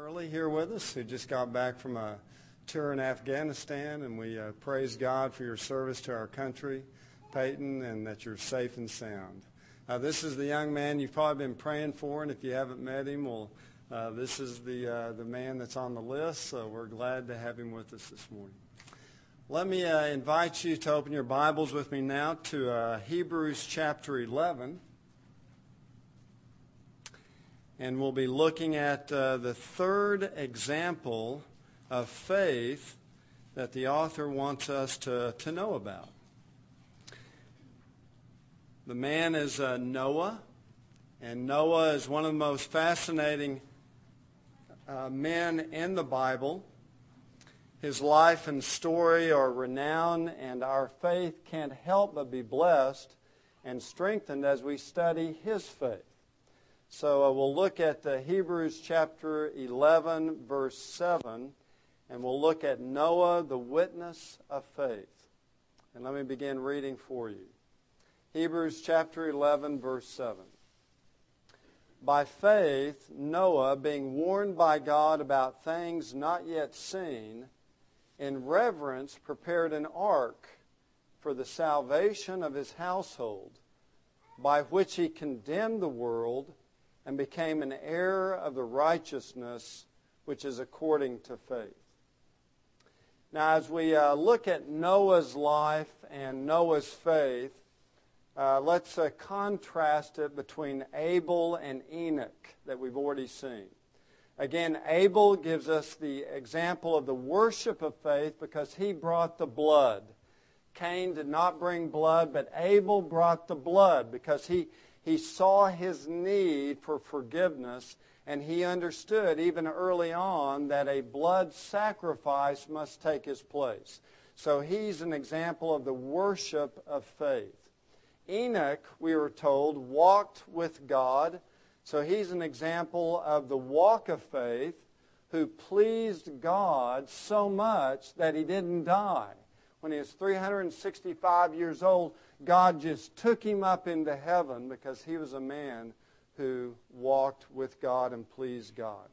Early here with us, who just got back from a tour in Afghanistan, and we praise God for your service to our country, Peyton, and that you're safe and sound. This is the young man you've probably been praying for, and if you haven't met him, well, this is the man that's on the list, so we're glad to have him with us this morning. Let me invite you to open your Bibles with me now to Hebrews chapter 11. And we'll be looking at the third example of faith that the author wants us to know about. The man is Noah, and Noah is one of the most fascinating men in the Bible. His life and story are renowned, and our faith can't help but be blessed and strengthened as we study his faith. So we'll look at Hebrews chapter 11, verse 7, and we'll look at Noah, the witness of faith. And let me begin reading for you. Hebrews chapter 11, verse 7. By faith, Noah, being warned by God about things not yet seen, in reverence prepared an ark for the salvation of his household, by which he condemned the world and became an heir of the righteousness which is according to faith. Now, as we look at Noah's life and Noah's faith, let's contrast it between Abel and Enoch that we've already seen. Again, Abel gives us the example of the worship of faith because he brought the blood. Cain did not bring blood, but Abel brought the blood because he saw his need for forgiveness, and he understood even early on that a blood sacrifice must take his place. So he's an example of the worship of faith. Enoch, we were told, walked with God. So he's an example of the walk of faith who pleased God so much that he didn't die. When he was 365 years old, God just took him up into heaven because he was a man who walked with God and pleased God.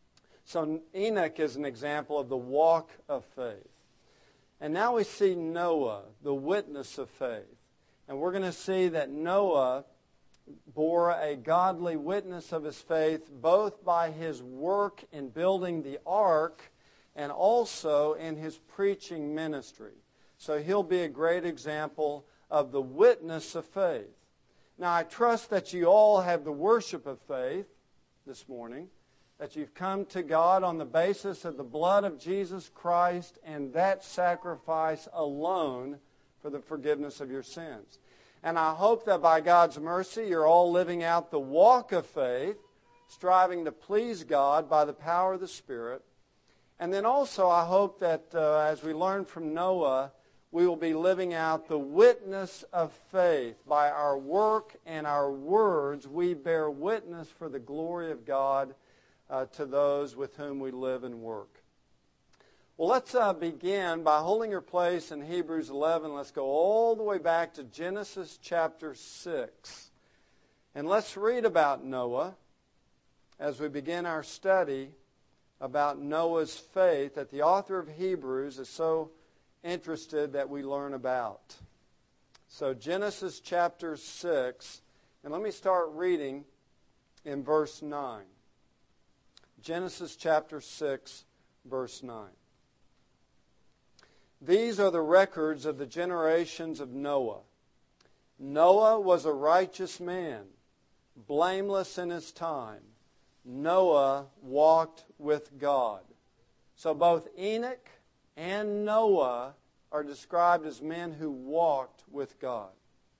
So Enoch is an example of the walk of faith. And now we see Noah, the witness of faith. And we're going to see that Noah bore a godly witness of his faith both by his work in building the ark and also in his preaching ministry. So he'll be a great example of the witness of faith. Now, I trust that you all have the worship of faith this morning, that you've come to God on the basis of the blood of Jesus Christ and that sacrifice alone for the forgiveness of your sins. And I hope that by God's mercy, you're all living out the walk of faith, striving to please God by the power of the Spirit. And then also I hope that as we learn from Noah, we will be living out the witness of faith. By our work and our words, we bear witness for the glory of God to those with whom we live and work. Well, let's begin by holding your place in Hebrews 11. Let's go all the way back to Genesis chapter 6. And let's read about Noah as we begin our study about Noah's faith that the author of Hebrews is so interested that we learn about. So Genesis chapter 6, and let me start reading in verse 9. Genesis chapter 6, verse 9. These are the records of the generations of Noah. Noah was a righteous man, blameless in his time. Noah walked with God. So both Enoch and Noah are described as men who walked with God.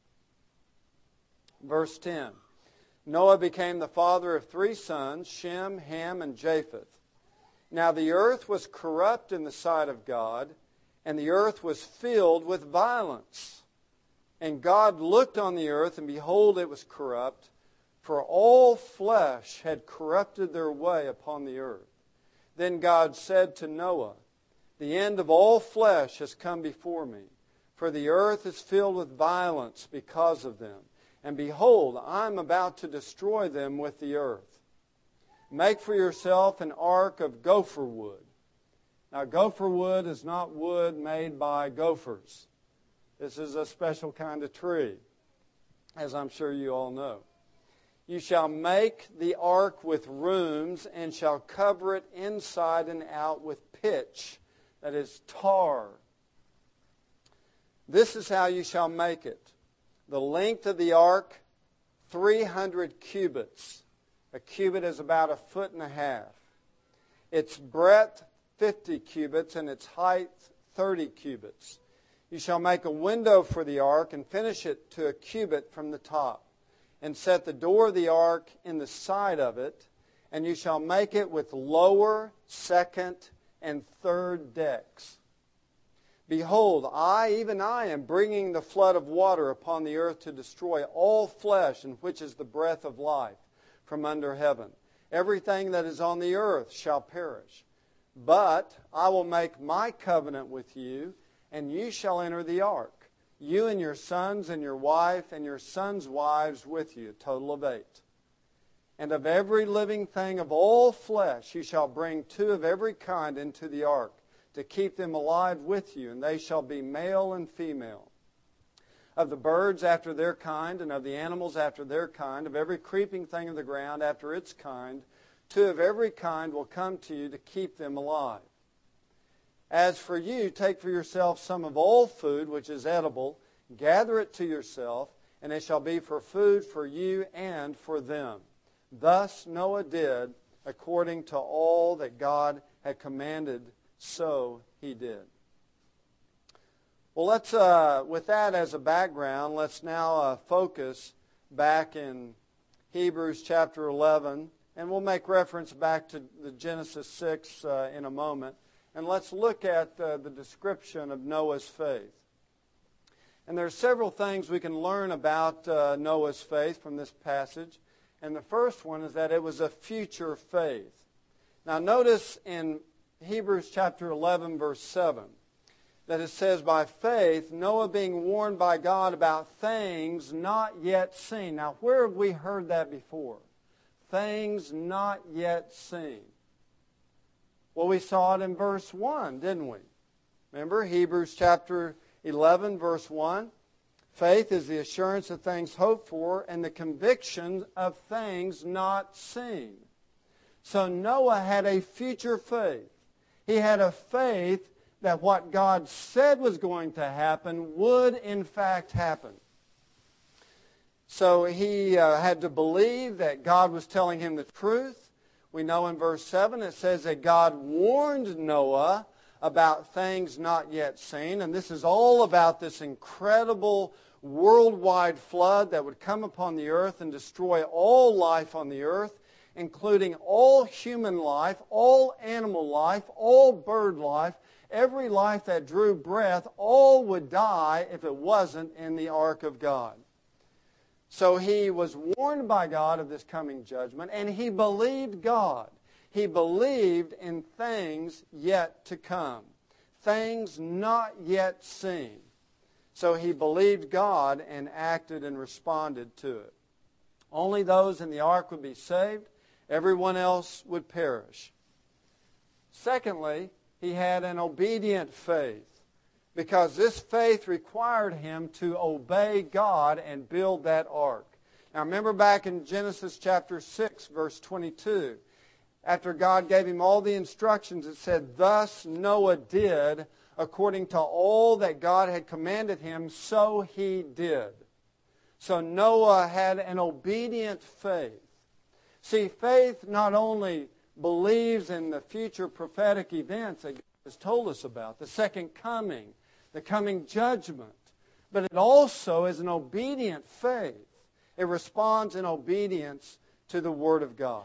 Verse 10. Noah became the father of 3 sons, Shem, Ham, and Japheth. Now the earth was corrupt in the sight of God, and the earth was filled with violence. And God looked on the earth, and behold, it was corrupt, for all flesh had corrupted their way upon the earth. Then God said to Noah, the end of all flesh has come before me, for the earth is filled with violence because of them. And behold, I am about to destroy them with the earth. Make for yourself an ark of gopher wood. Now, gopher wood is not wood made by gophers. This is a special kind of tree, as I'm sure you all know. You shall make the ark with rooms and shall cover it inside and out with pitch, that is tar. This is how you shall make it. The length of the ark, 300 cubits. A cubit is about 1.5 feet. Its breadth, 50 cubits, and its height, 30 cubits. You shall make a window for the ark and finish it to a cubit from the top, and set the door of the ark in the side of it, and you shall make it with lower, second, and third decks. Behold, even I, am bringing the flood of water upon the earth to destroy all flesh, in which is the breath of life, from under heaven. Everything that is on the earth shall perish. But I will make my covenant with you, and you shall enter the ark, you and your sons and your wife and your sons' wives with you, a total of 8. And of every living thing of all flesh you shall bring 2 of every kind into the ark, to keep them alive with you, and they shall be male and female. Of the birds after their kind, and of the animals after their kind, of every creeping thing of the ground after its kind, 2 of every kind will come to you to keep them alive. As for you, take for yourself some of all food which is edible, gather it to yourself, and it shall be for food for you and for them. Thus Noah did according to all that God had commanded, so he did. Well, let's with that as a background, let's now focus back in Hebrews chapter 11, and we'll make reference back to the Genesis 6 in a moment. And let's look at the description of Noah's faith. And there are several things we can learn about Noah's faith from this passage. And the first one is that it was a future faith. Now notice in Hebrews chapter 11, verse 7, that it says, by faith, Noah being warned by God about things not yet seen. Now, where have we heard that before? Things not yet seen. Well, we saw it in verse 1, didn't we? Remember, Hebrews chapter 11, verse 1. Faith is the assurance of things hoped for and the conviction of things not seen. So Noah had a future faith. He had a faith that what God said was going to happen would in fact happen. So he had to believe that God was telling him the truth. We know in verse 7 it says that God warned Noah about things not yet seen. And this is all about this incredible worldwide flood that would come upon the earth and destroy all life on the earth, including all human life, all animal life, all bird life, every life that drew breath, all would die if it wasn't in the ark of God. So he was warned by God of this coming judgment, and he believed God. He believed in things yet to come, things not yet seen. So he believed God and acted and responded to it. Only those in the ark would be saved. Everyone else would perish. Secondly, he had an obedient faith, because this faith required him to obey God and build that ark. Now remember back in Genesis chapter 6, verse 22, after God gave him all the instructions, it said, thus Noah did according to all that God had commanded him, so he did. So Noah had an obedient faith. See, faith not only believes in the future prophetic events that God has told us about, the second coming, the coming judgment, but it also is an obedient faith. It responds in obedience to the Word of God.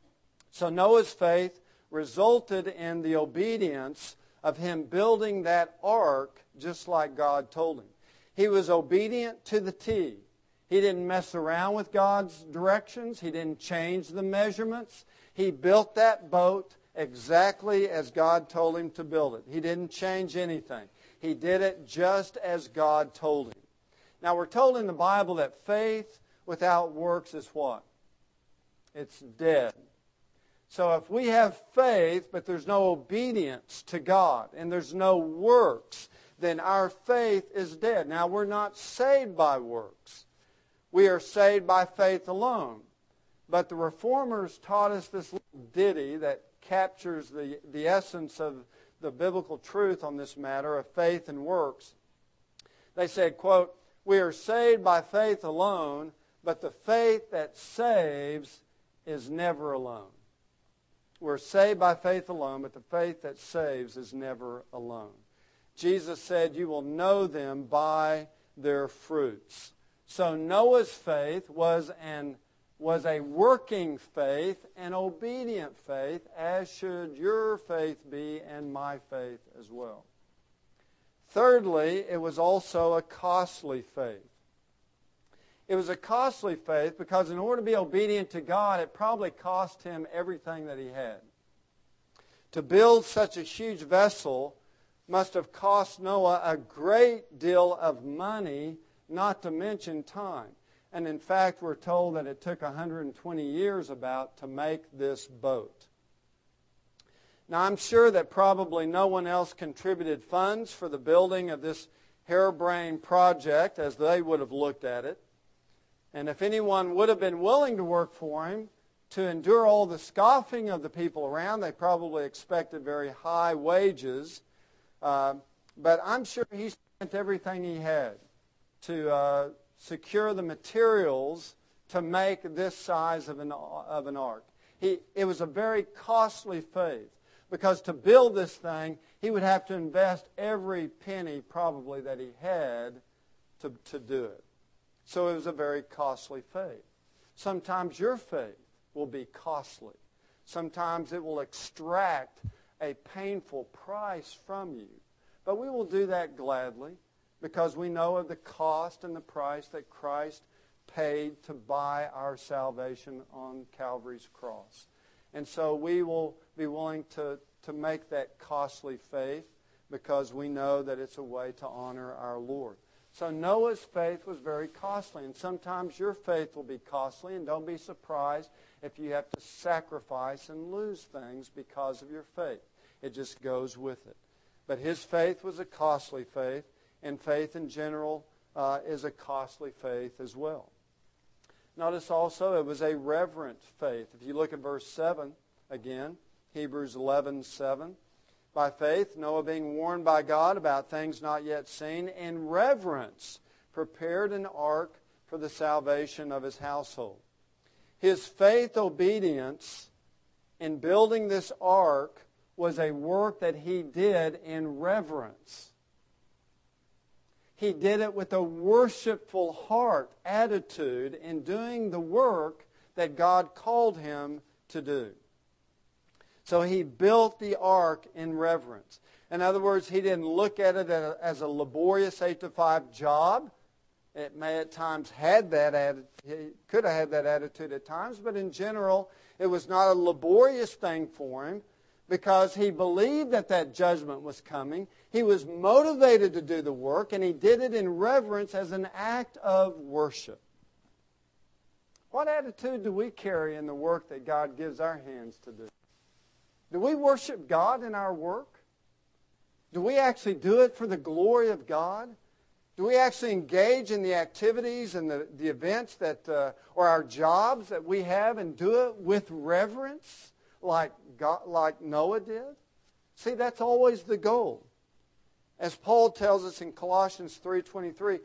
So Noah's faith resulted in the obedience of him building that ark just like God told him. He was obedient to the T. He didn't mess around with God's directions. He didn't change the measurements. He built that boat exactly as God told him to build it. He didn't change anything. He did it just as God told him. Now we're told in the Bible that faith without works is what? It's dead. So if we have faith, but there's no obedience to God, and there's no works, then our faith is dead. Now, we're not saved by works. We are saved by faith alone. But the Reformers taught us this little ditty that captures the essence of the biblical truth on this matter of faith and works. They said, quote, "We are saved by faith alone, but the faith that saves is never alone." We're saved by faith alone, but the faith that saves is never alone. Jesus said, "You will know them by their fruits." So Noah's faith was a working faith, an obedient faith, as should your faith be and my faith as well. Thirdly, it was also a costly faith. It was a costly faith because in order to be obedient to God, it probably cost him everything that he had. To build such a huge vessel must have cost Noah a great deal of money, not to mention time. And in fact, we're told that it took 120 years about to make this boat. Now, I'm sure that probably no one else contributed funds for the building of this harebrained project as they would have looked at it. And if anyone would have been willing to work for him, to endure all the scoffing of the people around, they probably expected very high wages. But I'm sure he spent everything he had to secure the materials to make this size of an ark. It was a very costly faith, because to build this thing, he would have to invest every penny probably that he had to do it. So it was a very costly faith. Sometimes your faith will be costly. Sometimes it will extract a painful price from you. But we will do that gladly because we know of the cost and the price that Christ paid to buy our salvation on Calvary's cross. And so we will be willing to make that costly faith because we know that it's a way to honor our Lord. So Noah's faith was very costly, and sometimes your faith will be costly, and don't be surprised if you have to sacrifice and lose things because of your faith. It just goes with it. But his faith was a costly faith, and faith in general is a costly faith as well. Notice also it was a reverent faith. If you look at verse 7 again, Hebrews 11:7. By faith, Noah, being warned by God about things not yet seen, in reverence prepared an ark for the salvation of his household. His faith obedience in building this ark was a work that he did in reverence. He did it with a worshipful heart, attitude in doing the work that God called him to do. So he built the ark in reverence. In other words, he didn't look at it as a laborious 8-to-5 job. It may at times had that attitude. He could have had that attitude at times, but in general, it was not a laborious thing for him because he believed that judgment was coming. He was motivated to do the work, and he did it in reverence as an act of worship. What attitude do we carry in the work that God gives our hands to do? Do we worship God in our work? Do we actually do it for the glory of God? Do we actually engage in the activities and the events or our jobs that we have and do it with reverence like Noah did? See, that's always the goal. As Paul tells us in Colossians 3:23,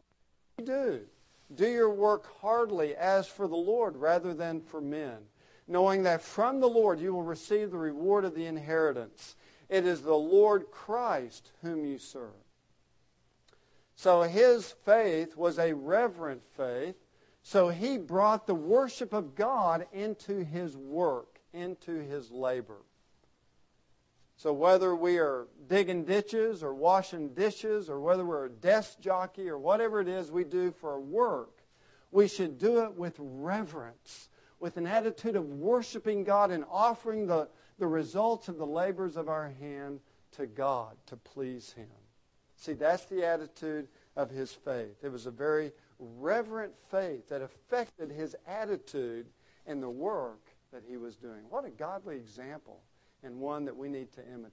do your work heartily as for the Lord rather than for men, knowing that from the Lord you will receive the reward of the inheritance. It is the Lord Christ whom you serve. So his faith was a reverent faith. So he brought the worship of God into his work, into his labor. So whether we are digging ditches or washing dishes or whether we're a desk jockey or whatever it is we do for work, we should do it with reverence, with an attitude of worshiping God and offering the results of the labors of our hand to God to please him. See, that's the attitude of his faith. It was a very reverent faith that affected his attitude in the work that he was doing. What a godly example, and one that we need to imitate.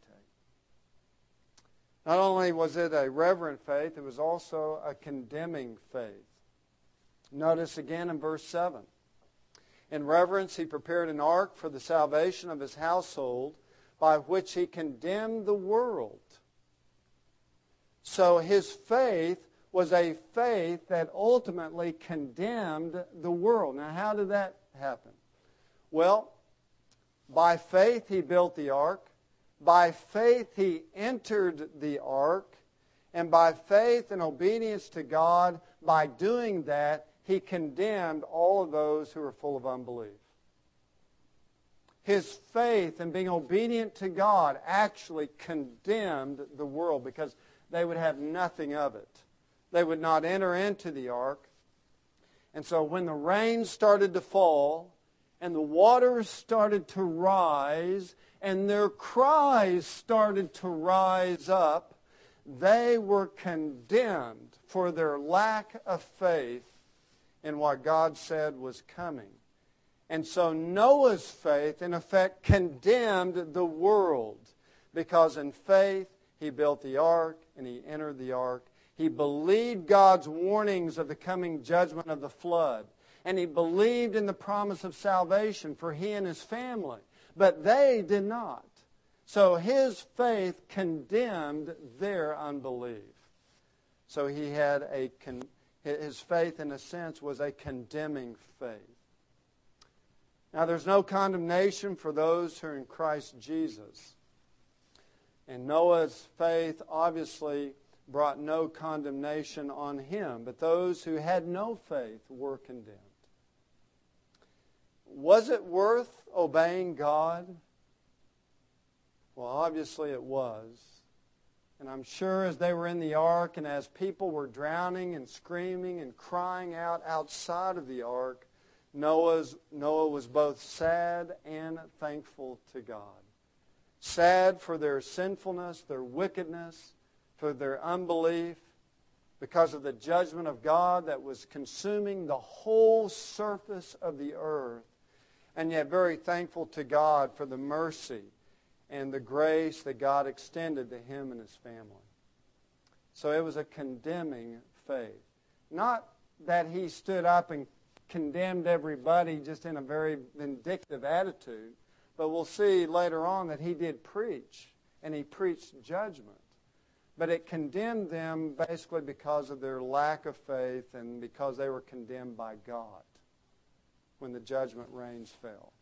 Not only was it a reverent faith, it was also a condemning faith. Notice again in verse 7. In reverence, he prepared an ark for the salvation of his household, by which he condemned the world. So his faith was a faith that ultimately condemned the world. Now, how did that happen? Well, by faith he built the ark. By faith he entered the ark. And by faith and obedience to God, by doing that, he condemned all of those who were full of unbelief. His faith and being obedient to God actually condemned the world because they would have nothing of it. They would not enter into the ark. And so when the rain started to fall and the waters started to rise and their cries started to rise up, they were condemned for their lack of faith in what God said was coming. And so Noah's faith, in effect, condemned the world because in faith he built the ark and he entered the ark. He believed God's warnings of the coming judgment of the flood. And he believed in the promise of salvation for he and his family. But they did not. So his faith condemned their unbelief. So he had his faith, in a sense, was a condemning faith. Now, there's no condemnation for those who are in Christ Jesus. And Noah's faith obviously brought no condemnation on him, but those who had no faith were condemned. Was it worth obeying God? Well, obviously it was. And I'm sure as they were in the ark and as people were drowning and screaming and crying out outside of the ark, Noah was both sad and thankful to God. Sad for their sinfulness, their wickedness, for their unbelief, because of the judgment of God that was consuming the whole surface of the earth, and yet very thankful to God for the mercy and the grace that God extended to him and his family. So it was a condemning faith. Not that he stood up and condemned everybody just in a very vindictive attitude, but we'll see later on that he did preach, and he preached judgment. But it condemned them basically because of their lack of faith and because they were condemned by God when the judgment rains fell.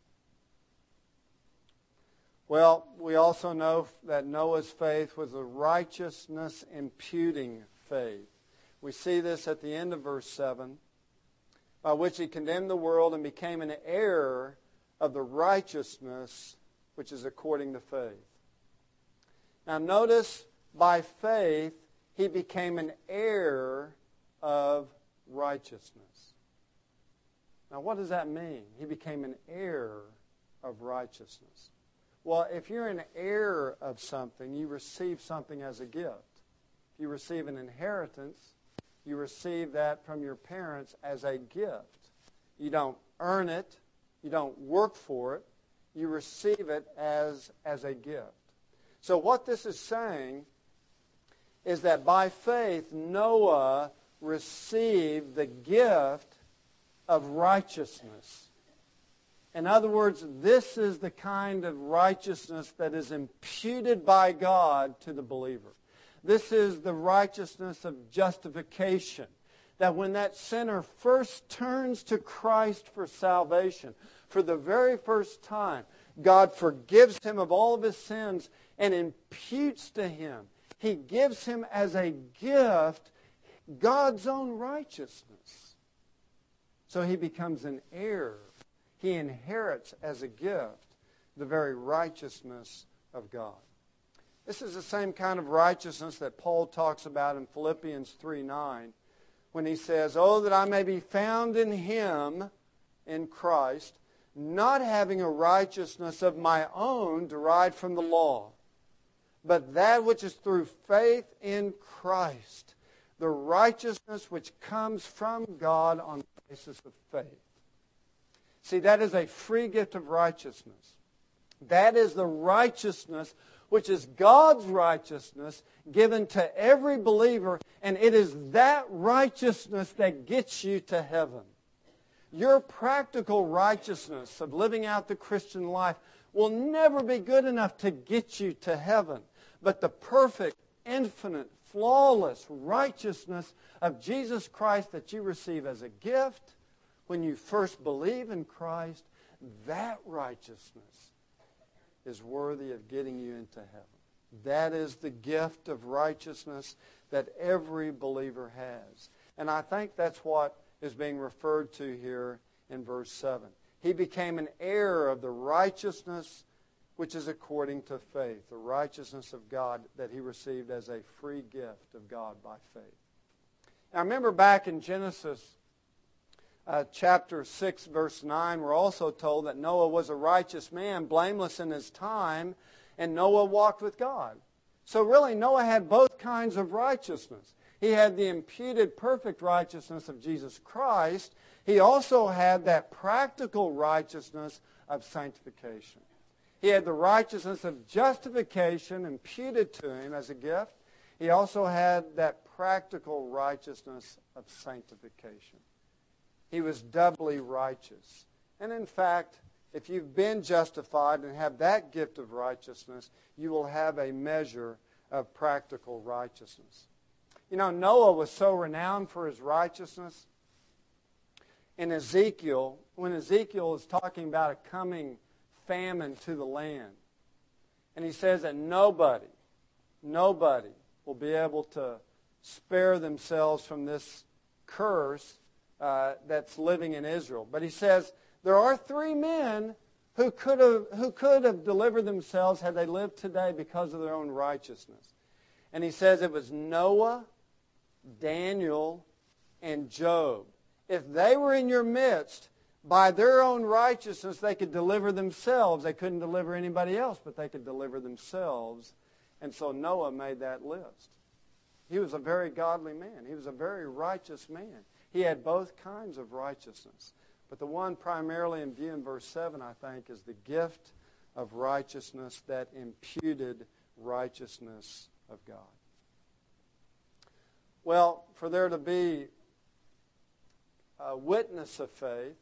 Well, we also know that Noah's faith was a righteousness imputing faith. We see this at the end of verse 7, by which he condemned the world and became an heir of the righteousness which is according to faith. Now notice, by faith, he became an heir of righteousness. Now what does that mean? He became an heir of righteousness. Well, if you're an heir of something, you receive something as a gift. If you receive an inheritance, you receive that from your parents as a gift. You don't earn it. You don't work for it. You receive it as a gift. So what this is saying is that by faith, Noah received the gift of righteousness. In other words, this is the kind of righteousness that is imputed by God to the believer. This is the righteousness of justification. That when that sinner first turns to Christ for salvation, for the very first time, God forgives him of all of his sins and imputes to him. He gives him as a gift God's own righteousness. So he becomes an heir. He inherits as a gift the very righteousness of God. This is the same kind of righteousness that Paul talks about in Philippians 3:9 when he says, "Oh, that I may be found in him, in Christ, not having a righteousness of my own derived from the law, but that which is through faith in Christ, the righteousness which comes from God on the basis of faith." See, that is a free gift of righteousness. That is the righteousness which is God's righteousness given to every believer, and it is that righteousness that gets you to heaven. Your practical righteousness of living out the Christian life will never be good enough to get you to heaven. But the perfect, infinite, flawless righteousness of Jesus Christ that you receive as a gift when you first believe in Christ, that righteousness is worthy of getting you into heaven. That is the gift of righteousness that every believer has. And I think that's what is being referred to here in verse 7. He became an heir of the righteousness which is according to faith, the righteousness of God that he received as a free gift of God by faith. Now remember back in Genesis chapter 6, verse 9, we're also told that Noah was a righteous man, blameless in his time, and Noah walked with God. So really, Noah had both kinds of righteousness. He had the imputed perfect righteousness of Jesus Christ. He also had that practical righteousness of sanctification. He had the righteousness of justification imputed to him as a gift. He also had that practical righteousness of sanctification. He was doubly righteous. And in fact, if you've been justified and have that gift of righteousness, you will have a measure of practical righteousness. You know, Noah was so renowned for his righteousness. In Ezekiel, when Ezekiel is talking about a coming famine to the land, and he says that nobody will be able to spare themselves from this curse that's living in Israel. But he says there are 3 men who could have delivered themselves had they lived today because of their own righteousness. And he says it was Noah, Daniel, and Job. If they were in your midst, by their own righteousness, they could deliver themselves. They couldn't deliver anybody else, but they could deliver themselves. And so Noah made that list. He was a very godly man. He was a very righteous man. He had both kinds of righteousness. But the one primarily in view in verse 7, I think, is the gift of righteousness, that imputed righteousness of God. Well, for there to be a witness of faith,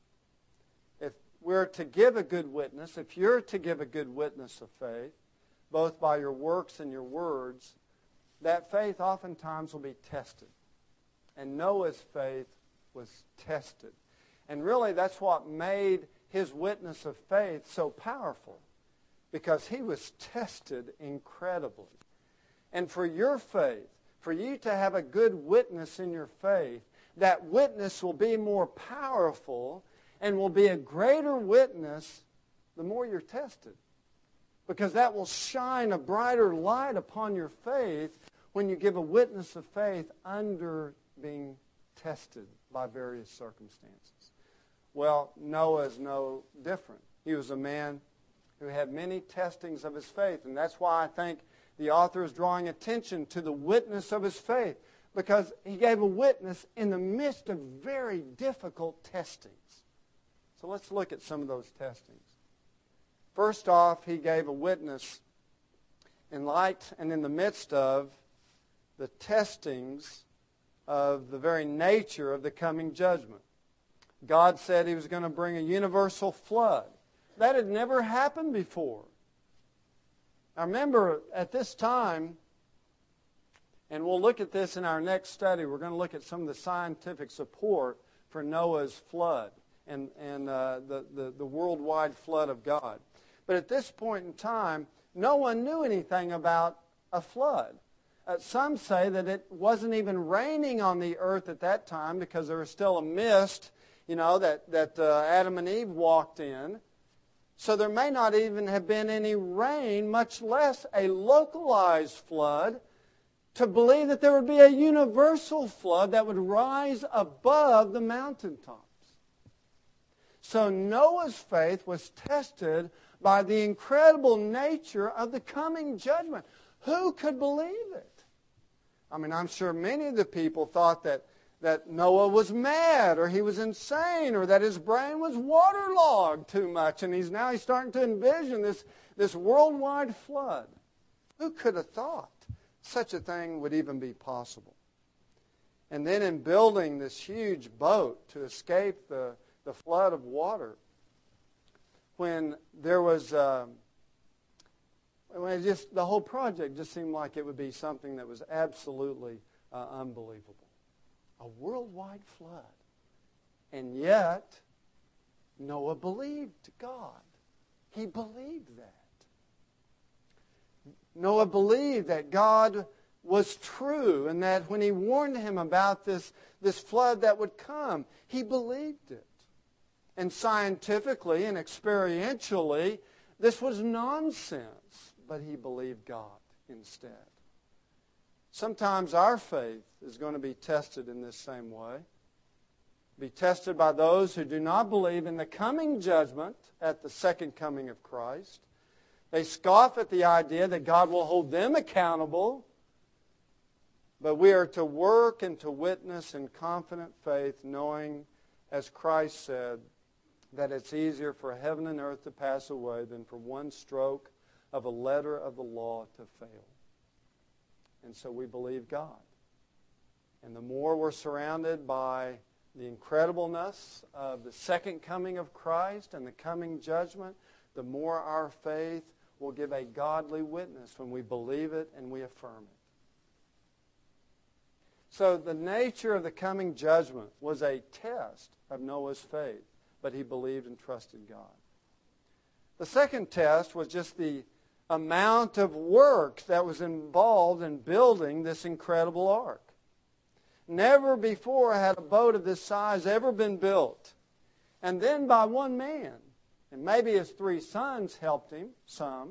if we're to give a good witness, if you're to give a good witness of faith, both by your works and your words, that faith oftentimes will be tested. And Noah's faith was tested. And really that's what made his witness of faith so powerful, because he was tested incredibly. And for your faith, for you to have a good witness in your faith, that witness will be more powerful and will be a greater witness the more you're tested. Because that will shine a brighter light upon your faith when you give a witness of faith under being tested by various circumstances. Well, Noah is no different. He was a man who had many testings of his faith, and that's why I think the author is drawing attention to the witness of his faith, because he gave a witness in the midst of very difficult testings. So let's look at some of those testings. First off, he gave a witness in light and in the midst of the testings of the very nature of the coming judgment. God said he was going to bring a universal flood. That had never happened before. Now remember, at this time, and we'll look at this in our next study, we're going to look at some of the scientific support for Noah's flood and the worldwide flood of God. But at this point in time, no one knew anything about a flood. Some say that it wasn't even raining on the earth at that time because there was still a mist, that Adam and Eve walked in. So there may not even have been any rain, much less a localized flood, to believe that there would be a universal flood that would rise above the mountaintops. So Noah's faith was tested by the incredible nature of the coming judgment. Who could believe it? I mean, I'm sure many of the people thought that that Noah was mad or he was insane or that his brain was waterlogged too much. And he's starting to envision this worldwide flood. Who could have thought such a thing would even be possible? And then in building this huge boat to escape the flood of water, when there was, the whole project just seemed like it would be something that was absolutely unbelievable. A worldwide flood. And yet, Noah believed God. He believed that. Noah believed that God was true and that when he warned him about this flood that would come, he believed it. And scientifically and experientially, this was nonsense, but he believed God instead. Sometimes our faith is going to be tested in this same way. Be tested by those who do not believe in the coming judgment at the second coming of Christ. They scoff at the idea that God will hold them accountable. But we are to work and to witness in confident faith, knowing, as Christ said, that it's easier for heaven and earth to pass away than for one stroke of a letter of the law to fail. And so we believe God. And the more we're surrounded by the incredibleness of the second coming of Christ and the coming judgment, the more our faith will give a godly witness when we believe it and we affirm it. So the nature of the coming judgment was a test of Noah's faith, but he believed and trusted God. The second test was just the amount of work that was involved in building this incredible ark. Never before had a boat of this size ever been built. And then by one man. And maybe his 3 sons helped him some.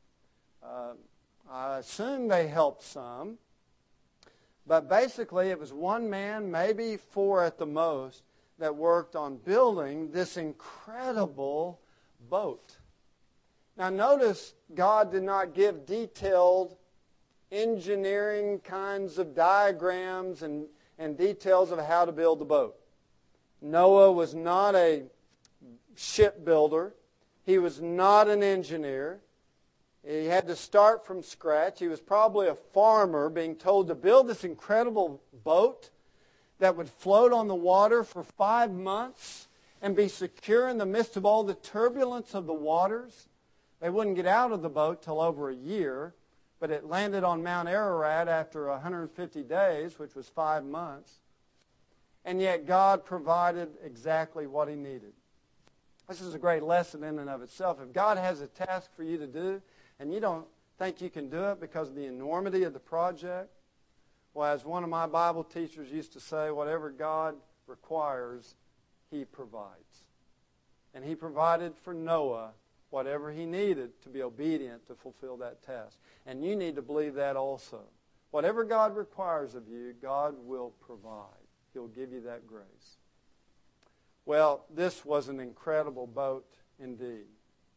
I assume they helped some. But basically it was one man, maybe 4 at the most, that worked on building this incredible boat. Now notice God did not give detailed engineering kinds of diagrams and details of how to build the boat. Noah was not a shipbuilder. He was not an engineer. He had to start from scratch. He was probably a farmer being told to build this incredible boat that would float on the water for 5 months and be secure in the midst of all the turbulence of the waters. They wouldn't get out of the boat till over a year, but it landed on Mount Ararat after 150 days, which was 5 months. And yet God provided exactly what he needed. This is a great lesson in and of itself. If God has a task for you to do, and you don't think you can do it because of the enormity of the project, well, as one of my Bible teachers used to say, whatever God requires, he provides. And he provided for Noah whatever he needed to be obedient to fulfill that task. And you need to believe that also. Whatever God requires of you, God will provide. He'll give you that grace. Well, this was an incredible boat indeed.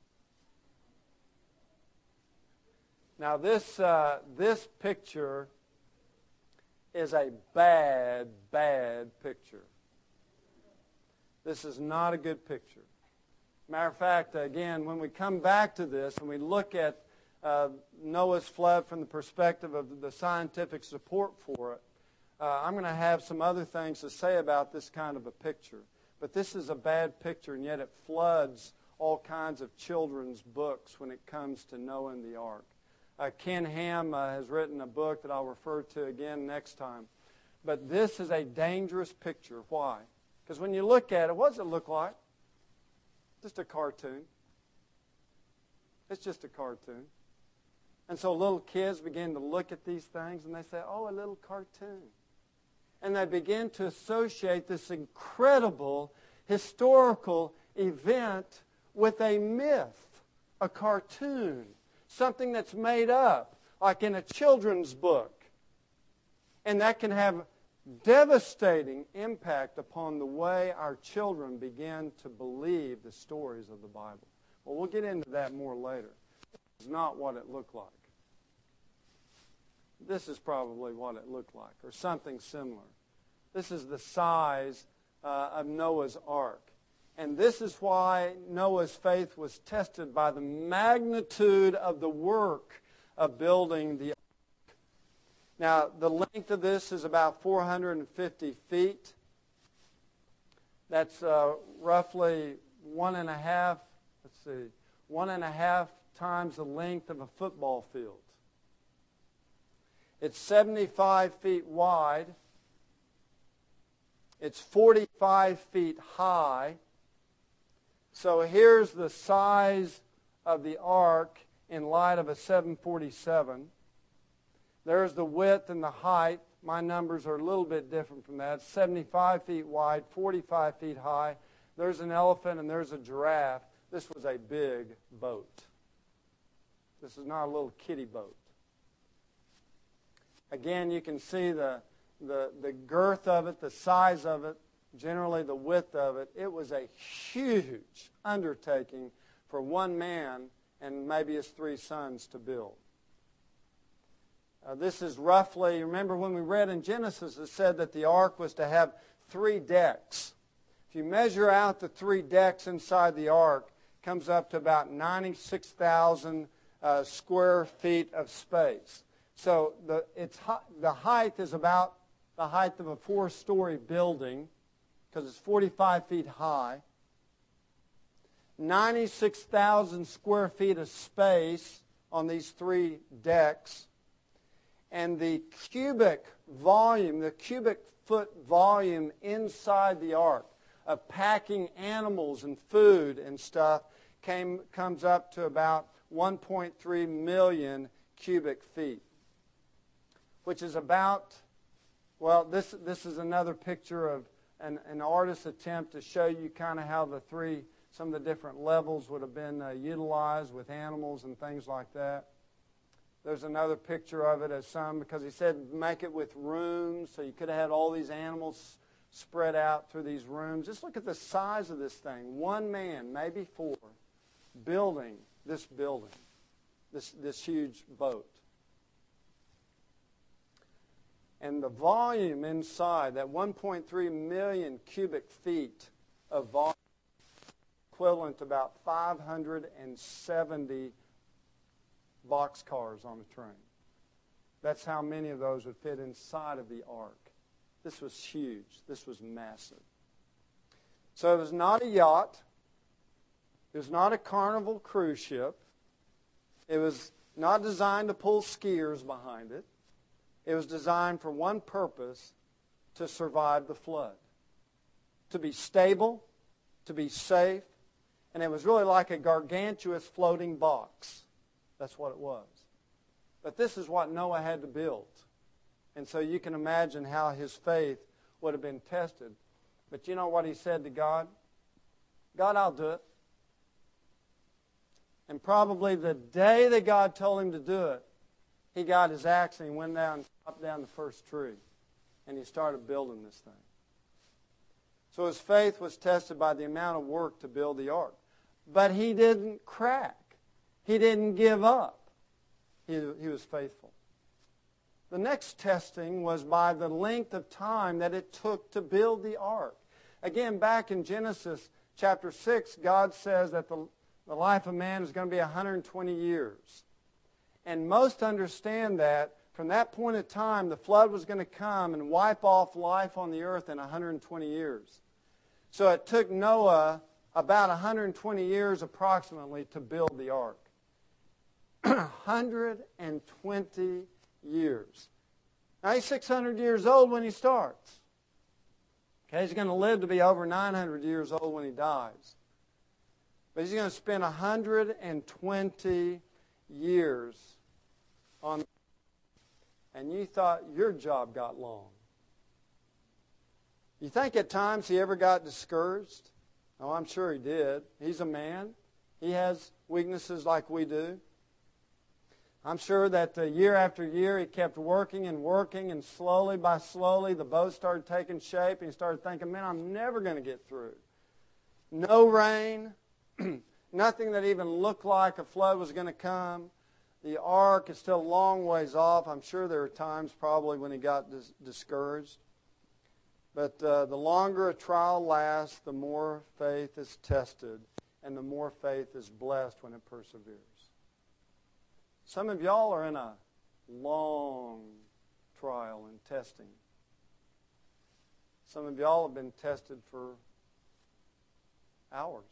Now this picture is a bad picture. This is not a good picture. Matter of fact, again, when we come back to this and we look at Noah's flood from the perspective of the scientific support for it, I'm going to have some other things to say about this kind of a picture. But this is a bad picture, and yet it floods all kinds of children's books when it comes to Noah and the ark. Ken Ham has written a book that I'll refer to again next time. But this is a dangerous picture. Why? Because when you look at it, what does it look like? Just a cartoon. It's just a cartoon. And so little kids begin to look at these things and they say, oh, a little cartoon. And they begin to associate this incredible historical event with a myth, a cartoon, something that's made up, like in a children's book. And that can have devastating impact upon the way our children begin to believe the stories of the Bible. Well, we'll get into that more later. This is not what it looked like. This is probably what it looked like, or something similar. This is the size of Noah's ark. And this is why Noah's faith was tested by the magnitude of the work of building the ark. Now, the length of this is about 450 feet. That's roughly 1.5 times the length of a football field. It's 75 feet wide. It's 45 feet high. So here's the size of the ark in light of a 747. There's the width and the height. My numbers are a little bit different from that. 75 feet wide, 45 feet high. There's an elephant and there's a giraffe. This was a big boat. This is not a little kiddie boat. Again, you can see the girth of it, the size of it, generally the width of it. It was a huge undertaking for one man and maybe his 3 sons to build. This is roughly, remember when we read in Genesis, it said that the ark was to have 3 decks. If you measure out the 3 decks inside the ark, it comes up to about 96,000 square feet of space. So the height is about the height of a 4-story building because it's 45 feet high. 96,000 square feet of space on these 3 decks. And the cubic volume, the cubic foot volume inside the ark of packing animals and food and stuff comes up to about 1.3 million cubic feet, which is about, well, this is another picture of an artist's attempt to show you kind of how some of the different levels would have been utilized with animals and things like that. There's another picture of it because he said make it with rooms, so you could have had all these animals spread out through these rooms. Just look at the size of this thing. One man, maybe 4, building this huge boat. And the volume inside, that 1.3 million cubic feet of volume, equivalent to about 570 boxcars on a train. That's how many of those would fit inside of the ark. This was huge. This was massive. So it was not a yacht. It was not a Carnival cruise ship. It was not designed to pull skiers behind it. It was designed for one purpose: to survive the flood. To be stable, to be safe, and it was really like a gargantuous floating box. That's what it was. But this is what Noah had to build. And so you can imagine how his faith would have been tested. But you know what he said to God? God, I'll do it. And probably the day that God told him to do it, he got his axe and he went down and chopped down the first tree. And he started building this thing. So his faith was tested by the amount of work to build the ark. But he didn't crack. He didn't give up. He was faithful. The next testing was by the length of time that it took to build the ark. Again, back in Genesis chapter 6, God says that the life of man is going to be 120 years. And most understand that from that point of time, the flood was going to come and wipe off life on the earth in 120 years. So it took Noah about 120 years approximately to build the ark. 120 years. Now he's 600 years old when he starts. Okay, he's going to live to be over 900 years old when he dies. But he's going to spend 120 years on. And you thought your job got long. You think at times he ever got discouraged? Oh, I'm sure he did. He's a man. He has weaknesses like we do. I'm sure that year after year he kept working, and slowly by slowly the boat started taking shape, and he started thinking, man, I'm never going to get through. No rain, nothing that even looked like a flood was going to come. The ark is still a long ways off. I'm sure there were times probably when he got discouraged. But the longer a trial lasts, the more faith is tested, and the more faith is blessed when it perseveres. Some of y'all are in a long trial and testing. Some of y'all have been tested for hours.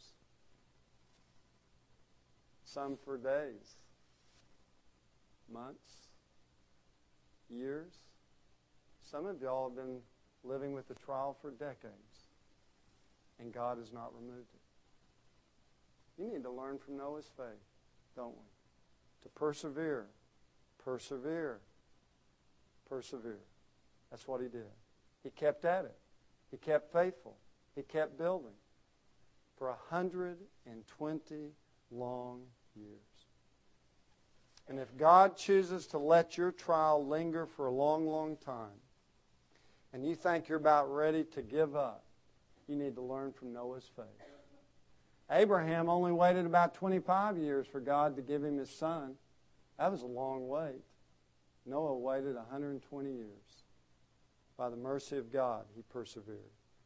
Some for days, months, years. Some of y'all have been living with the trial for decades, and God has not removed it. You need to learn from Noah's faith, don't we? To persevere, persevere, persevere. That's what he did. He kept at it. He kept faithful. He kept building for 120 long years. And if God chooses to let your trial linger for a long, long time, and you think you're about ready to give up, you need to learn from Noah's faith. Abraham only waited about 25 years for God to give him his son. That was a long wait. Noah waited 120 years. By the mercy of God, he persevered.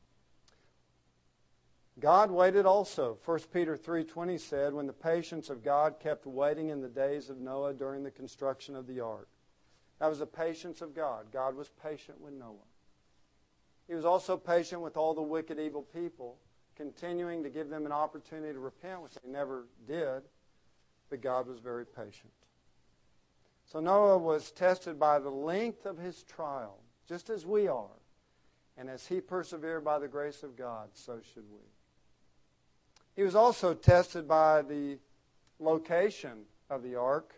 God waited also. 1 Peter 3:20 said, when the patience of God kept waiting in the days of Noah during the construction of the ark. That was the patience of God. God was patient with Noah. He was also patient with all the wicked, evil people, continuing to give them an opportunity to repent, which they never did, but God was very patient. So Noah was tested by the length of his trial, just as we are. And as he persevered by the grace of God, so should we. He was also tested by the location of the ark.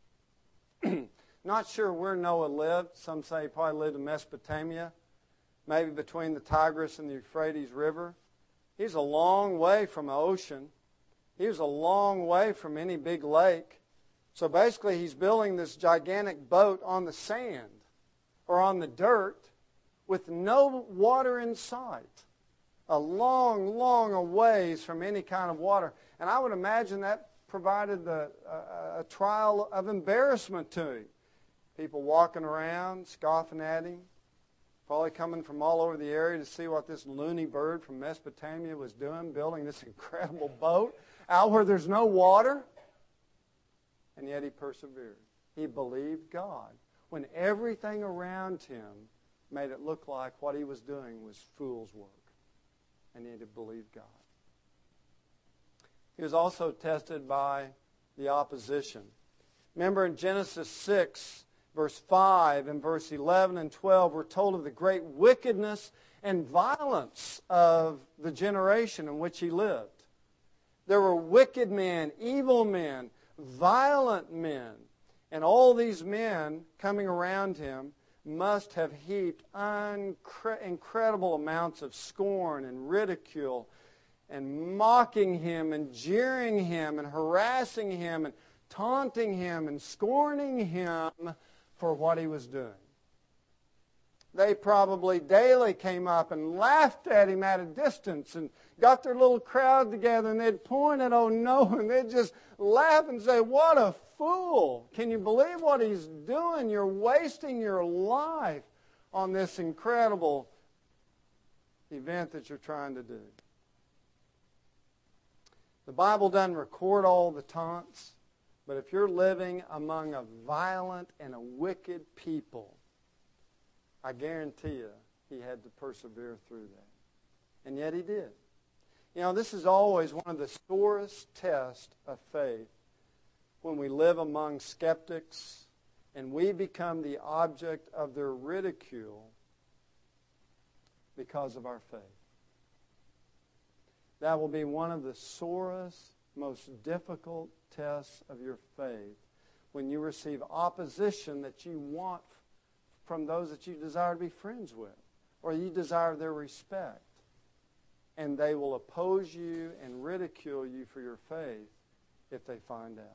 Not sure where Noah lived. Some say he probably lived in Mesopotamia, maybe between the Tigris and the Euphrates River. He's a long way from the ocean. He was a long way from any big lake. So basically he's building this gigantic boat on the sand or on the dirt with no water in sight. A long, long ways from any kind of water. And I would imagine that provided a trial of embarrassment to him. People walking around, scoffing at him, probably coming from all over the area to see what this loony bird from Mesopotamia was doing, building this incredible boat out where there's no water. And yet he persevered. He believed God when everything around him made it look like what he was doing was fool's work. And he had believed God. He was also tested by the opposition. Remember in Genesis 6, verse 5 and verse 11 and 12, we're told of the great wickedness and violence of the generation in which he lived. There were wicked men, evil men, violent men. And all these men coming around him must have heaped incredible amounts of scorn and ridicule and mocking him and jeering him and harassing him and taunting him and scorning him for what he was doing. They probably daily came up and laughed at him at a distance and got their little crowd together and they'd point at Noah and they'd just laugh and say, what a fool. Can you believe what he's doing? You're wasting your life on this incredible event that you're trying to do. The Bible doesn't record all the taunts, but if you're living among a violent and a wicked people, I guarantee you he had to persevere through that. And yet he did. You know, this is always one of the sorest tests of faith when we live among skeptics and we become the object of their ridicule because of our faith. That will be one of the sorest, most difficult tests of your faith when you receive opposition that you want from those that you desire to be friends with, or you desire their respect. And they will oppose you and ridicule you for your faith if they find out.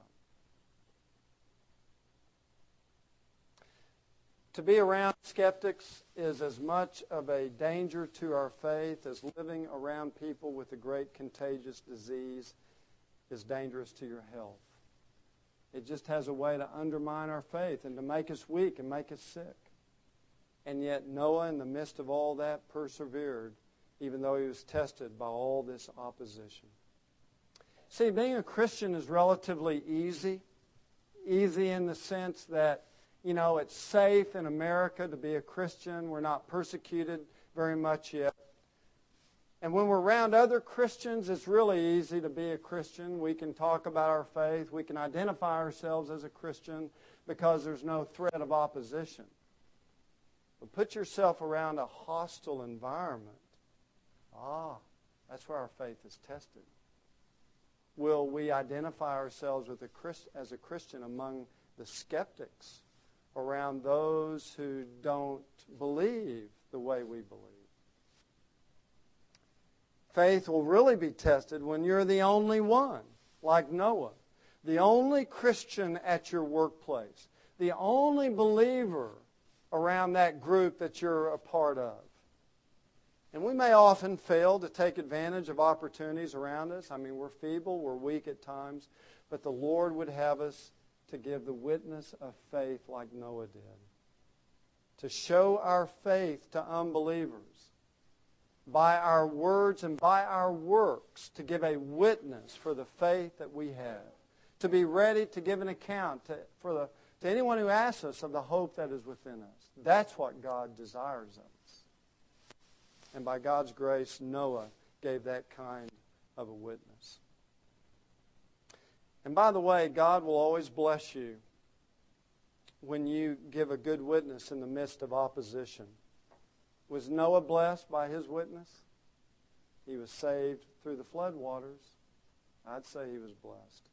To be around skeptics is as much of a danger to our faith as living around people with a great contagious disease is dangerous to your health. It just has a way to undermine our faith and to make us weak and make us sick. And yet Noah, in the midst of all that, persevered, even though he was tested by all this opposition. See, being a Christian is relatively easy. Easy in the sense that, it's safe in America to be a Christian. We're not persecuted very much yet. And when we're around other Christians, it's really easy to be a Christian. We can talk about our faith. We can identify ourselves as a Christian because there's no threat of opposition. But put yourself around a hostile environment. That's where our faith is tested. Will we identify ourselves as a Christian among the skeptics, around those who don't believe the way we believe? Faith will really be tested when you're the only one, like Noah, the only Christian at your workplace, the only believer around that group that you're a part of. And we may often fail to take advantage of opportunities around us. We're feeble, we're weak at times, but the Lord would have us to give the witness of faith like Noah did, to show our faith to unbelievers by our words and by our works, to give a witness for the faith that we have, to be ready to give an account to anyone who asks us of the hope that is within us. That's what God desires of us. And by God's grace, Noah gave that kind of a witness. And by the way, God will always bless you when you give a good witness in the midst of opposition. Was Noah blessed by his witness? He was saved through the flood waters. I'd say he was blessed.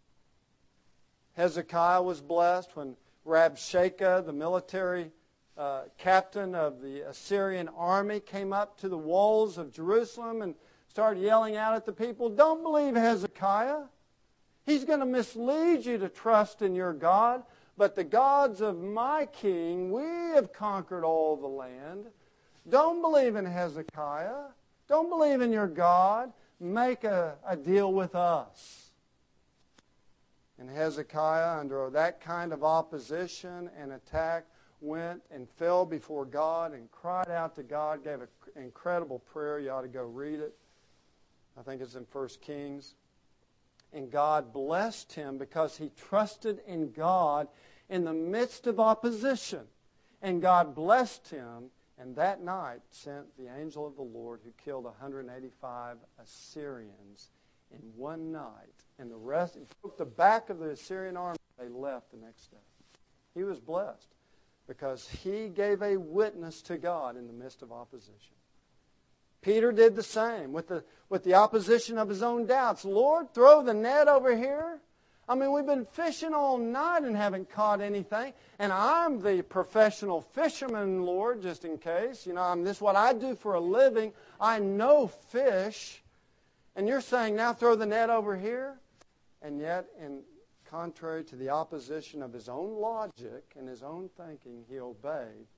Hezekiah was blessed when Rabshakeh, the military captain of the Assyrian army, came up to the walls of Jerusalem and started yelling out at the people, "Don't believe Hezekiah. He's going to mislead you to trust in your God. But the gods of my king, we have conquered all the land. Don't believe in Hezekiah. Don't believe in your God. Make a deal with us." And Hezekiah, under that kind of opposition and attack, went and fell before God and cried out to God, gave an incredible prayer. You ought to go read it. I think it's in 1 Kings. And God blessed him because he trusted in God in the midst of opposition. And God blessed him, and that night sent the angel of the Lord who killed 185 Assyrians in one night. And the rest, he took the back of the Assyrian army, they left the next day. He was blessed because he gave a witness to God in the midst of opposition. Peter did the same with the opposition of his own doubts. "Lord, throw the net over here. We've been fishing all night and haven't caught anything. And I'm the professional fisherman, Lord, just in case. This is what I do for a living. I know fish. And you're saying, now throw the net over here?" And yet, contrary to the opposition of his own logic and his own thinking, he obeyed.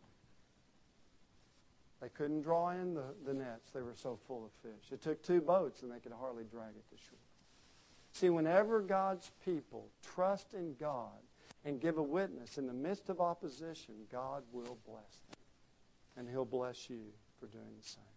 They couldn't draw in the nets. They were so full of fish. It took 2 boats and they could hardly drag it to shore. See, whenever God's people trust in God and give a witness in the midst of opposition, God will bless them. And he'll bless you for doing the same.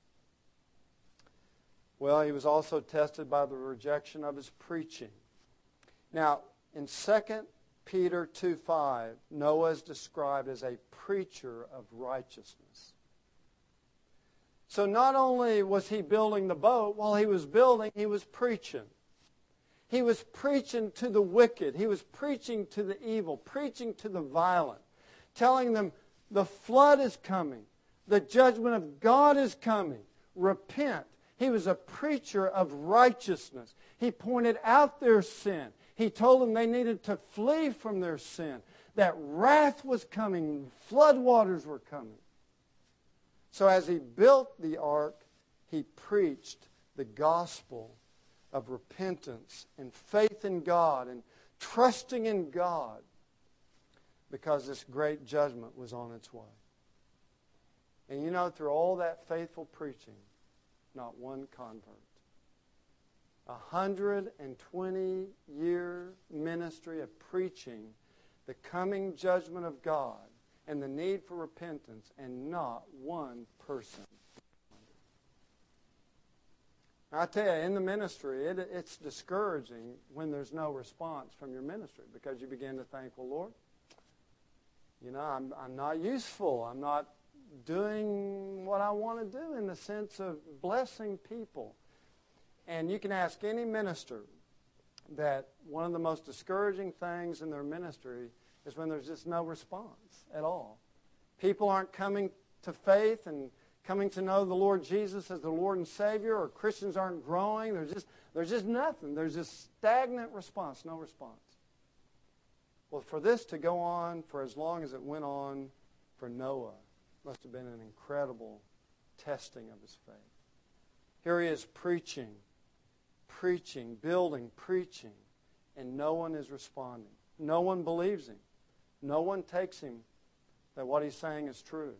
Well, he was also tested by the rejection of his preaching. Now, in 2 Peter 2:5, Noah is described as a preacher of righteousness. So not only was he building the boat, while he was building, he was preaching. He was preaching to the wicked. He was preaching to the evil, preaching to the violent, telling them the flood is coming. The judgment of God is coming. Repent. He was a preacher of righteousness. He pointed out their sin. He told them they needed to flee from their sin, that wrath was coming, flood waters were coming. So as he built the ark, he preached the gospel of repentance and faith in God and trusting in God, because this great judgment was on its way. And through all that faithful preaching, not one convert. 120-year ministry of preaching the coming judgment of God and the need for repentance, and not one person. I tell you, in the ministry, it's discouraging when there's no response from your ministry, because you begin to think, well, Lord, I'm not useful. I'm not doing what I want to do in the sense of blessing people. And you can ask any minister that one of the most discouraging things in their ministry is when there's just no response at all. People aren't coming to faith and coming to know the Lord Jesus as the Lord and Savior, or Christians aren't growing. There's just nothing. There's just stagnant response, no response. Well, for this to go on for as long as it went on for Noah must have been an incredible testing of his faith. Here he is preaching, building, preaching, and no one is responding. No one believes him. No one takes him that what he's saying is true.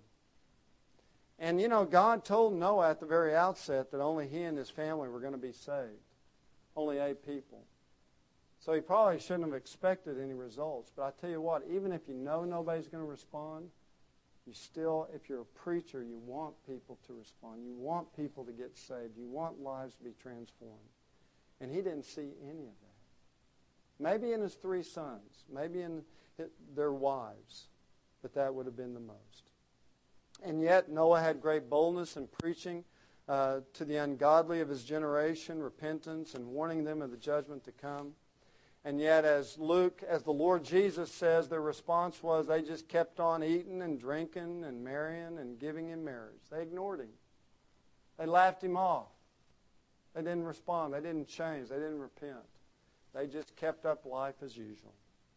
And God told Noah at the very outset that only he and his family were going to be saved. Only 8 people. So he probably shouldn't have expected any results. But I tell you what, even if you know nobody's going to respond, you still, if you're a preacher, you want people to respond. You want people to get saved. You want lives to be transformed. And he didn't see any of that. Maybe in his 3 sons. Maybe in their wives. But that would have been the most. And yet Noah had great boldness in preaching to the ungodly of his generation, repentance, and warning them of the judgment to come. And yet, as the Lord Jesus says, their response was they just kept on eating and drinking and marrying and giving in marriage. They ignored him. They laughed him off. They didn't respond. They didn't change. They didn't repent. They just kept up life as usual.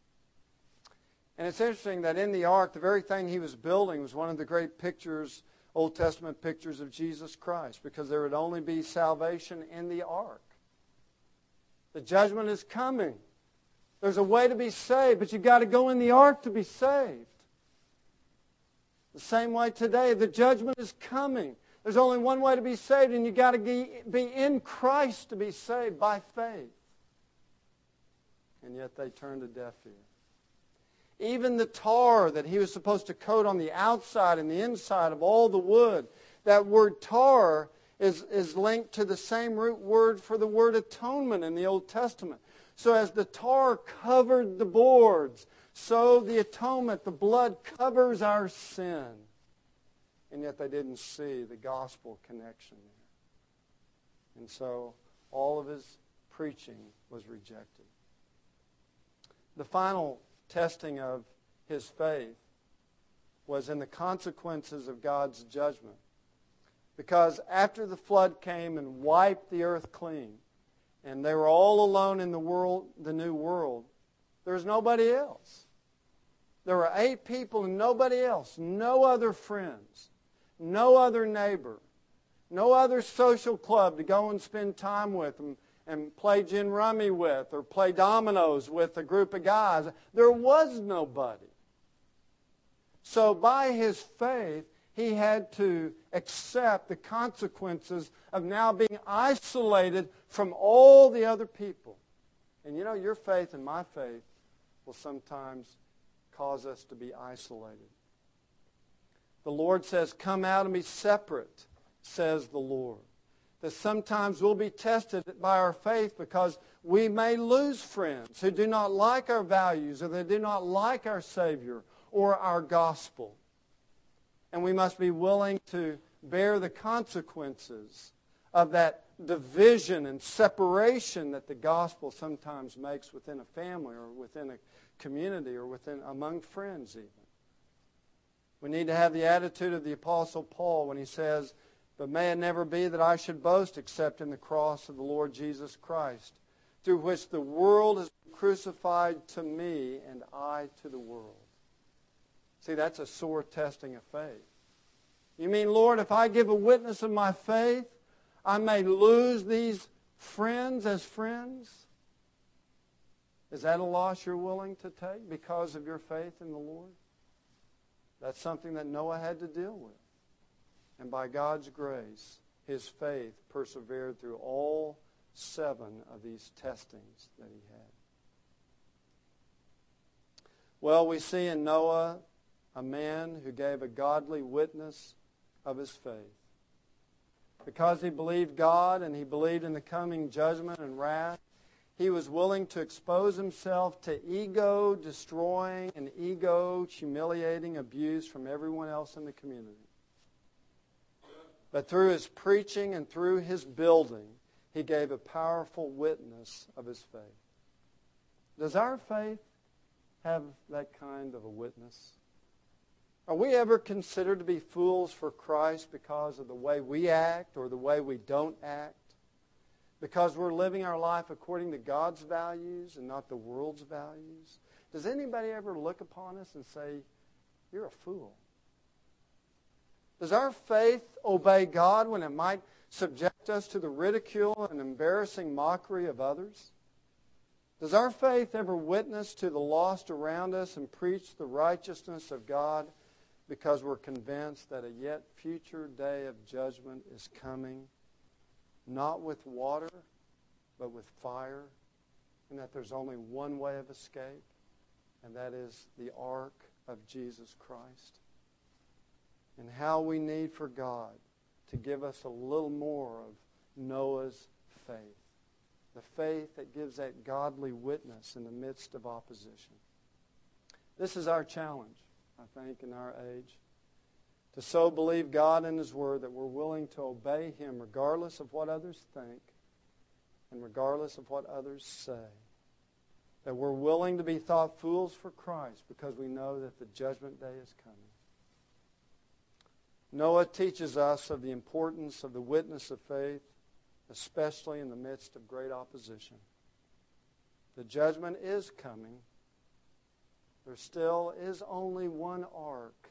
And it's interesting that in the ark, the very thing he was building was one of the great pictures, Old Testament pictures of Jesus Christ, because there would only be salvation in the ark. The judgment is coming. There's a way to be saved, but you've got to go in the ark to be saved. The same way today, the judgment is coming. There's only one way to be saved, and you've got to be in Christ to be saved by faith. And yet they turned a deaf ear. Even the tar that he was supposed to coat on the outside and the inside of all the wood, that word tar is linked to the same root word for the word atonement in the Old Testament. So as the tar covered the boards, so the atonement, the blood covers our sin. And yet they didn't see the gospel connection there. And so all of his preaching was rejected. The final testing of his faith was in the consequences of God's judgment. Because after the flood came and wiped the earth clean, and they were all alone in the world, the new world, there was nobody else. There were 8 people and nobody else. No other friends. No other neighbor. No other social club to go and spend time with and play gin rummy with or play dominoes with a group of guys. There was nobody. So by his faith, he had to accept the consequences of now being isolated from all the other people. And your faith and my faith will sometimes cause us to be isolated. The Lord says, "Come out and be separate," says the Lord. That sometimes we'll be tested by our faith because we may lose friends who do not like our values or they do not like our Savior or our gospel. And we must be willing to bear the consequences of that division and separation that the gospel sometimes makes within a family or within a community or among friends even. We need to have the attitude of the Apostle Paul when he says, "But may it never be that I should boast except in the cross of the Lord Jesus Christ, through which the world has been crucified to me and I to the world." See, that's a sore testing of faith. You mean, Lord, if I give a witness of my faith, I may lose these friends as friends? Is that a loss you're willing to take because of your faith in the Lord? That's something that Noah had to deal with. And by God's grace, his faith persevered through all 7 of these testings that he had. Well, we see in Noah a man who gave a godly witness of his faith. Because he believed God and he believed in the coming judgment and wrath, he was willing to expose himself to ego-destroying and ego-humiliating abuse from everyone else in the community. But through his preaching and through his building, he gave a powerful witness of his faith. Does our faith have that kind of a witness? Are we ever considered to be fools for Christ because of the way we act or the way we don't act? Because we're living our life according to God's values and not the world's values? Does anybody ever look upon us and say, you're a fool? Does our faith obey God when it might subject us to the ridicule and embarrassing mockery of others? Does our faith ever witness to the lost around us and preach the righteousness of God because we're convinced that a yet future day of judgment is coming, not with water, but with fire, and that there's only one way of escape, and that is the ark of Jesus Christ? And how we need for God to give us a little more of Noah's faith, the faith that gives that godly witness in the midst of opposition. This is our challenge, I think, in our age, to so believe God and His Word that we're willing to obey Him regardless of what others think and regardless of what others say. That we're willing to be thought fools for Christ because we know that the judgment day is coming. Noah teaches us of the importance of the witness of faith, especially in the midst of great opposition. The judgment is coming. There still is only one ark.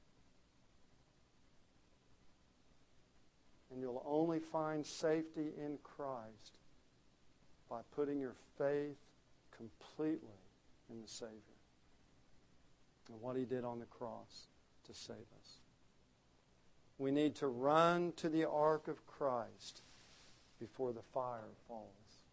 And you'll only find safety in Christ by putting your faith completely in the Savior and what He did on the cross to save us. We need to run to the ark of Christ before the fire falls.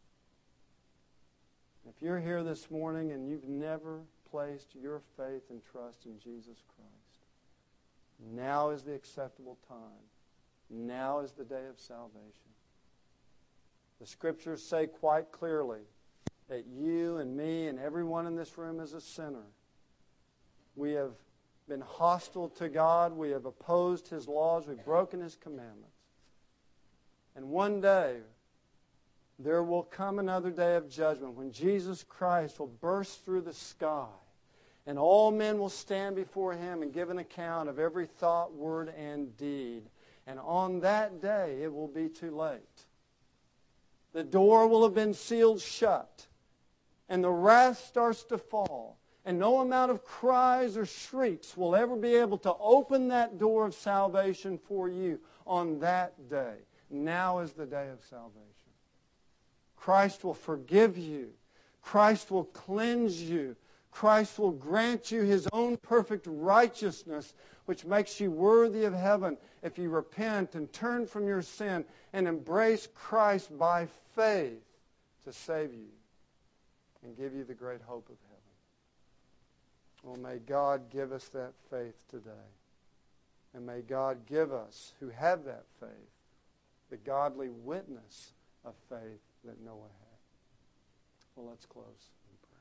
If you're here this morning and you've never placed your faith and trust in Jesus Christ, now is the acceptable time. Now is the day of salvation. The Scriptures say quite clearly that you and me and everyone in this room is a sinner. We have been hostile to God. We have opposed His laws. We've broken His commandments. And one day, there will come another day of judgment when Jesus Christ will burst through the sky and all men will stand before Him and give an account of every thought, word, and deed. And on that day, it will be too late. The door will have been sealed shut, and the wrath starts to fall. And no amount of cries or shrieks will ever be able to open that door of salvation for you on that day. Now is the day of salvation. Christ will forgive you. Christ will cleanse you. Christ will grant you His own perfect righteousness, which makes you worthy of heaven if you repent and turn from your sin and embrace Christ by faith to save you and give you the great hope of heaven. Well, may God give us that faith today. And may God give us, who have that faith, the godly witness of faith that Noah had. Well, let's close in prayer.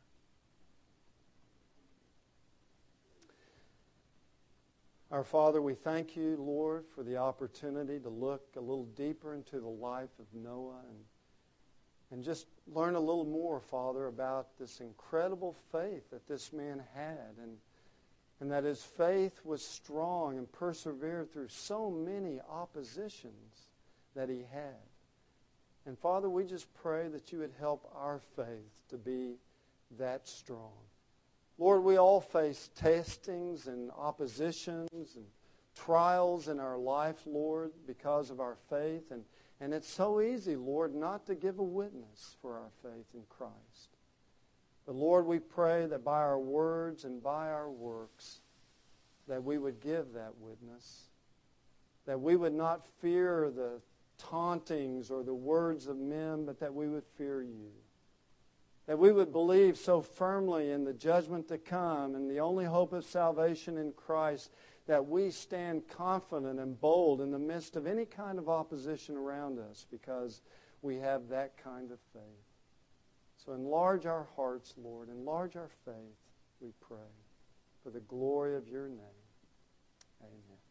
Our Father, we thank You, Lord, for the opportunity to look a little deeper into the life of Noah and just learn a little more, Father, about this incredible faith that this man had and that his faith was strong and persevered through so many oppositions that he had. And Father, we just pray that You would help our faith to be that strong. Lord, we all face testings and oppositions and trials in our life, Lord, because of our faith. And it's so easy, Lord, not to give a witness for our faith in Christ. But Lord, we pray that by our words and by our works, that we would give that witness, that we would not fear the tauntings or the words of men, but that we would fear You, That we would believe so firmly in the judgment to come and the only hope of salvation in Christ, that we stand confident and bold in the midst of any kind of opposition around us, because we have that kind of faith. So enlarge our hearts, Lord. Enlarge our faith, we pray, for the glory of your name. Amen.